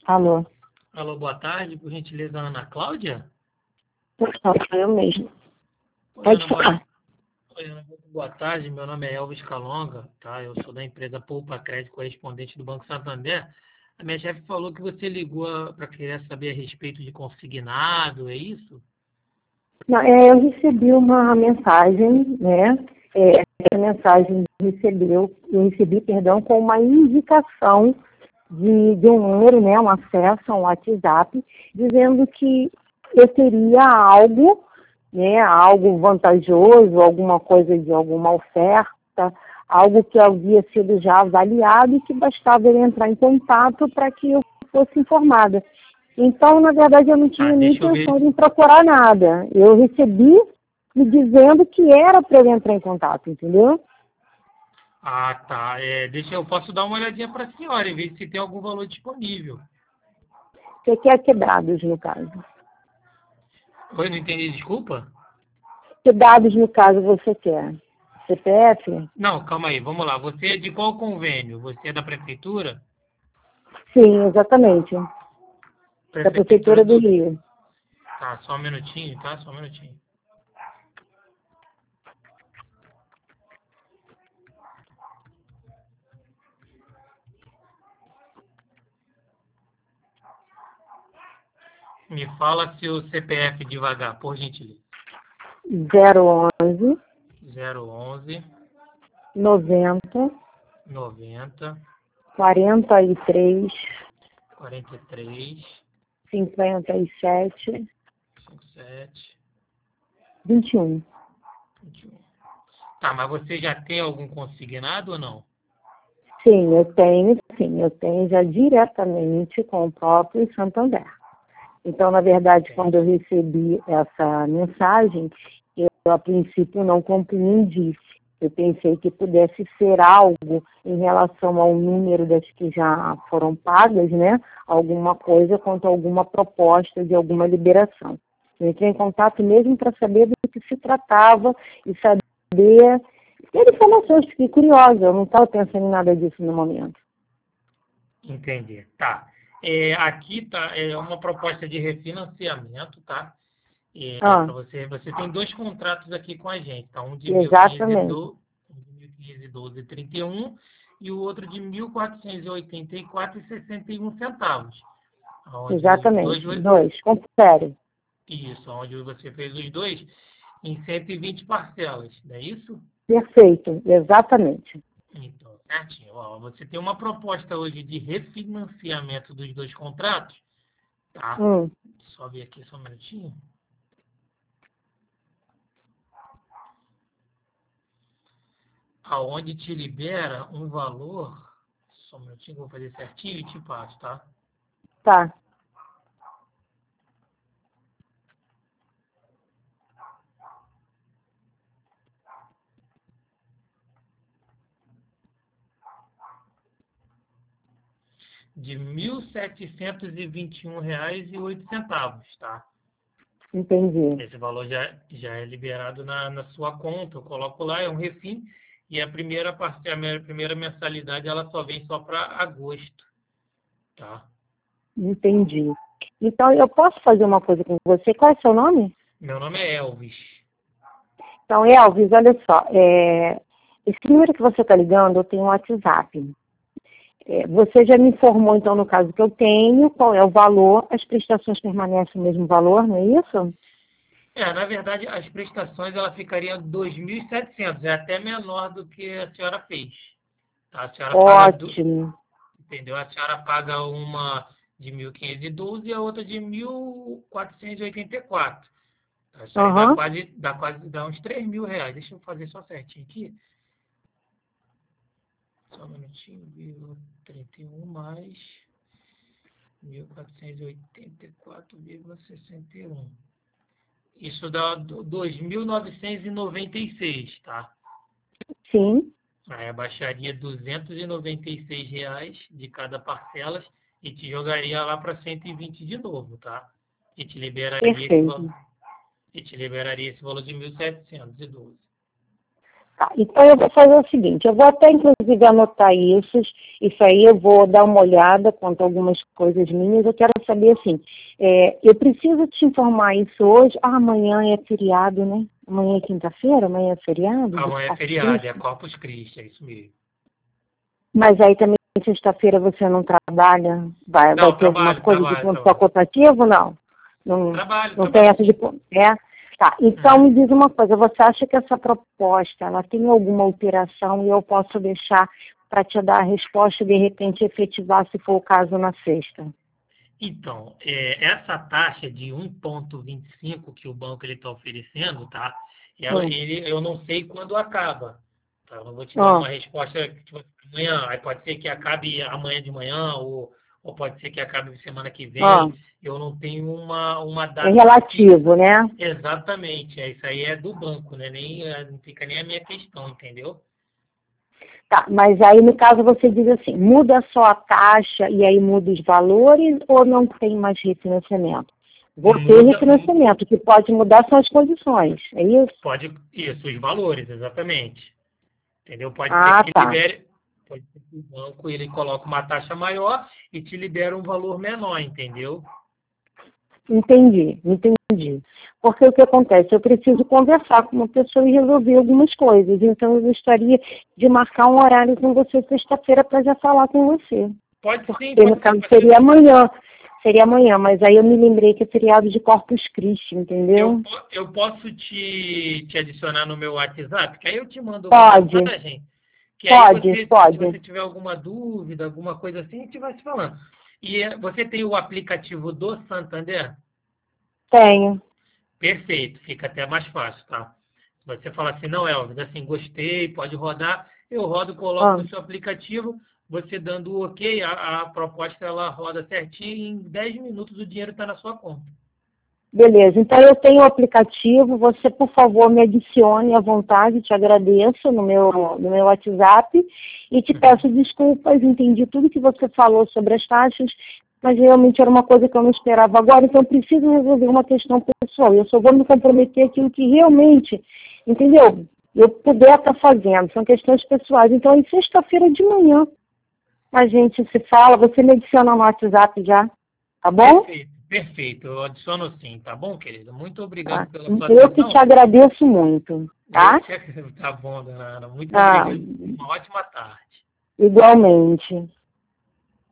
Alô? Alô, boa tarde, por gentileza, Ana Cláudia? Não, sou eu mesmo. Oi, Pode Ana, falar. Oi, Ana, boa tarde, meu nome é Elvis Calonga, tá? Eu sou da empresa Poupa Crédito, correspondente do Banco Santander. A minha chefe falou que você ligou para querer saber a respeito de consignado, é isso? Não, eu recebi uma mensagem, né? Essa mensagem eu recebi, perdão, com uma indicação de um número, né? Um acesso a um WhatsApp, dizendo que eu teria algo, né? Algo vantajoso, alguma coisa de alguma oferta, algo que havia sido já avaliado e que bastava eu entrar em contato para que eu fosse informada. Então, na verdade, eu não tinha nem Deixa eu intenção ver. de procurar nada. Eu recebi me dizendo que era para eu entrar em contato, entendeu? Ah, tá. Eu posso dar uma olhadinha para a senhora e ver se tem algum valor disponível. Você quer quebrados, no caso. Oi, não entendi, desculpa? Que dados, no caso, você quer? CPF? Não, calma aí, vamos lá. Você é de qual convênio? Você é da prefeitura? Sim, exatamente. Da Prefeitura Prefeitura do do... Rio. Tá, só um minutinho, tá? Só um minutinho. Me fala seu CPF devagar, por gentileza. 011 011 90 90 43 43 57 57 21. 21. Tá, mas você já tem algum consignado ou não? Sim, eu tenho já diretamente com o próprio Santander. Então, na verdade, quando eu Entende? recebi essa mensagem, eu a princípio não compreendi. Eu pensei que pudesse ser algo em relação ao número das que já foram pagas, né? Alguma coisa quanto a alguma proposta de alguma liberação. Eu entrei em contato mesmo para saber do que se tratava e saber ter informações, fiquei curiosa, eu não estava pensando em nada disso no momento. Entendi. Tá. Aqui tá uma proposta de refinanciamento, tá? Ah, Para você, você tem dois contratos aqui com a gente, tá? Um de exatamente, 1.512,31 e o outro de 1.484,61 centavos. Onde os dois, exatamente. Dois, confere. isso, onde você fez os dois em 120 parcelas, não é isso? Perfeito, exatamente. Então, certinho. Ó, você tem uma proposta hoje de refinanciamento dos dois contratos, tá? Hum, Só ver aqui só um minutinho. Aonde te libera um valor, só um minutinho, vou fazer certinho e te passo, tá? tá. De R$ 1.721,08, tá? Entendi. Esse valor já é liberado na sua conta. Eu coloco lá, é um refim, e a minha primeira mensalidade ela só vem só para agosto, tá? Entendi. Então, eu posso fazer uma coisa com você? Qual é o seu nome? Meu nome é Elvis. Então, Elvis, olha só. Esse número que você está ligando, eu tenho um WhatsApp. Você já me informou, então, no caso que eu tenho, qual é o valor, as prestações permanecem o mesmo valor, não é isso? Na verdade, as prestações ela ficaria 2.700, é até menor do que a senhora fez. Tá? A senhora paga, Ótimo. entendeu? A senhora paga uma de 1.512 e a outra de 1.484. Tá? Isso aí Aham. dá uns R$ 3.000. Deixa eu fazer só certinho aqui. Só um minutinho, 31 mais 1.484,61. Isso dá 2.996, tá? Sim, Aí abaixaria R$ 296 de cada parcela e te jogaria lá para 120 de novo, tá? E te liberaria esse valor, perfeito. e te liberaria esse valor de 1.712. Tá, então eu vou fazer o seguinte, eu vou até inclusive anotar isso aí eu vou dar uma olhada quanto a algumas coisas minhas, eu quero saber assim, eu preciso te informar isso hoje, amanhã é feriado, né? Amanhã é quinta-feira, amanhã é feriado? Amanhã é feriado, é Corpus Christi, é isso mesmo. Mas aí também sexta-feira você não trabalha? Vai Não, ter alguma coisa de ponto trabalho. facultativo? Não. Não tem essa de ponto. Tá. Então me diz uma coisa, você acha que essa proposta ela tem alguma alteração e eu posso deixar para te dar a resposta e de repente efetivar se for o caso na sexta? Então, essa taxa de 1,25 que o banco está oferecendo, tá? Eu não sei quando acaba. Tá? Eu não vou te dar uma resposta tipo, amanhã. Aí pode ser que acabe amanhã de manhã, ou pode ser que acabe semana que vem. Eu não tenho uma data. É relativo, né? Exatamente. Isso aí é do banco, né? Não fica nem a minha questão, entendeu? Tá, mas aí no caso você diz assim, muda só a taxa e aí muda os valores ou não tem mais refinanciamento? Vou ter refinanciamento, o que pode mudar são as condições, é isso? Isso, os valores, exatamente. Entendeu? Pode ser que o banco ele coloque uma taxa maior e te libera um valor menor, entendeu? Entendi. Porque o que acontece? Eu preciso conversar com uma pessoa e resolver algumas coisas. Então, eu gostaria de marcar um horário com você sexta-feira para já falar com você. Pode sim. Porque, no caso, seria amanhã, mas aí eu me lembrei que é feriado de Corpus Christi, entendeu? Eu posso te adicionar no meu WhatsApp, que aí eu te mando uma mensagem. Que pode. Se você tiver alguma dúvida, alguma coisa assim, a gente vai se falando. E você tem o aplicativo do Santander? Tenho. Perfeito, fica até mais fácil, tá? Se você falar assim, não, Elvis, assim, gostei, pode rodar, eu rodo, coloco no seu aplicativo, você dando o ok, a proposta ela roda certinho e em 10 minutos o dinheiro está na sua conta. Beleza, então eu tenho o aplicativo, você por favor me adicione à vontade, te agradeço no meu WhatsApp e te peço desculpas, entendi tudo que você falou sobre as taxas, mas realmente era uma coisa que eu não esperava agora, então eu preciso resolver uma questão pessoal, eu só vou me comprometer aquilo que realmente, entendeu? Eu puder estar fazendo, são questões pessoais, então em sexta-feira de manhã a gente se fala, você me adiciona no WhatsApp já, tá bom? Perfeito, eu adiciono sim, tá bom, querido? Muito obrigado pela sua atenção. Eu que te agradeço muito, tá? Tá bom, dona Ana. Muito obrigado. Uma ótima tarde. Igualmente.